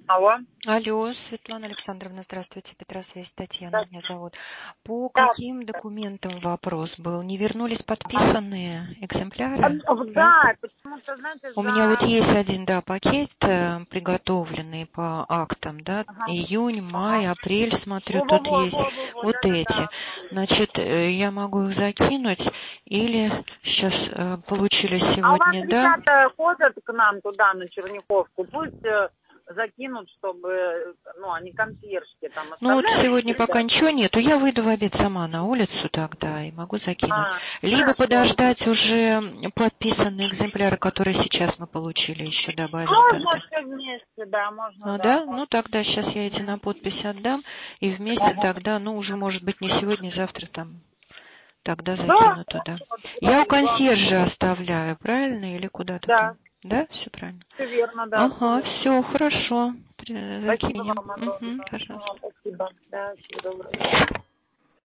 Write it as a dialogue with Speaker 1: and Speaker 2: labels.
Speaker 1: Алло.
Speaker 2: Алло, Светлана Александровна, здравствуйте, Петросвязь, Татьяна
Speaker 1: Да,
Speaker 2: меня зовут. По
Speaker 1: да,
Speaker 2: каким документам вопрос был? Не вернулись подписанные экземпляры? А?
Speaker 1: да, почему-то, знаете,
Speaker 2: У меня вот
Speaker 1: за...
Speaker 2: есть один, да, пакет приготовленный по актам, да,
Speaker 1: Ага,
Speaker 2: июнь, май,
Speaker 1: ага.
Speaker 2: апрель, смотрю, тут есть
Speaker 1: Во-во-во,
Speaker 2: вот эти.
Speaker 1: да-да-да.
Speaker 2: Значит, я могу их закинуть или сейчас получили
Speaker 1: А у вас
Speaker 2: сегодня, да?
Speaker 1: ребята ходят к нам туда, на Черняховку, пусть закинут, чтобы, ну, они консьержки там
Speaker 2: Ну вот
Speaker 1: оставляют,
Speaker 2: сегодня пока
Speaker 1: ребята.
Speaker 2: ничего нету, я выйду в обед сама на улицу тогда и могу закинуть. Либо
Speaker 1: Хорошо.
Speaker 2: подождать уже подписанные экземпляры, которые сейчас мы получили, еще добавим
Speaker 1: Можно
Speaker 2: тогда.
Speaker 1: все вместе, да, можно,
Speaker 2: А,
Speaker 1: да,
Speaker 2: да? Ну
Speaker 1: можно.
Speaker 2: тогда сейчас я эти на подпись отдам, и вместе тогда, ну уже может быть не сегодня, завтра там, тогда
Speaker 1: Да,
Speaker 2: закину туда. Я у
Speaker 1: главное,
Speaker 2: консьержа оставляю, правильно, или куда-то
Speaker 1: да,
Speaker 2: там? Да, все правильно?
Speaker 1: все верно, да, все
Speaker 2: Ага,
Speaker 1: верно.
Speaker 2: все, хорошо,
Speaker 1: Спасибо
Speaker 2: закинем.
Speaker 1: вам
Speaker 2: Угу,
Speaker 1: огромное.
Speaker 2: пожалуйста.
Speaker 1: Спасибо. Да, всего доброго.